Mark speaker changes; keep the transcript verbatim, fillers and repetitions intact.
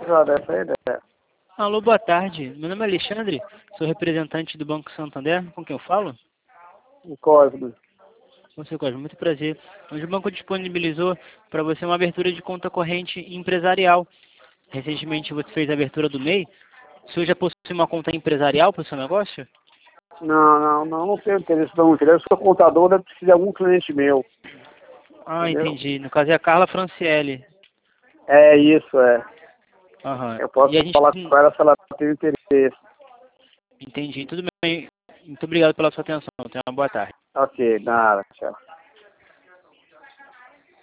Speaker 1: Já dessa é a ideia.
Speaker 2: Alô, boa tarde. Meu nome é Alexandre, sou representante do Banco Santander. Com quem eu falo?
Speaker 1: O Cosmo.
Speaker 2: Você, Cosmo, muito prazer. Hoje o banco disponibilizou para você uma abertura de conta corrente empresarial. Recentemente você fez a abertura do M E I. O senhor já possui uma conta empresarial para o seu negócio?
Speaker 1: Não, não, não, não tenho interesse não. Eu sou contador, deve precisar de algum cliente meu.
Speaker 2: Ah,
Speaker 1: Entendeu?
Speaker 2: entendi. No caso é a Carla Franciele.
Speaker 1: É isso, é.
Speaker 2: Aham.
Speaker 1: Eu posso
Speaker 2: E a gente...
Speaker 1: falar com ela se ela tem interesse.
Speaker 2: Entendi. Tudo bem. Muito obrigado pela sua atenção. Tenha uma boa tarde.
Speaker 1: Ok, nada, tchau.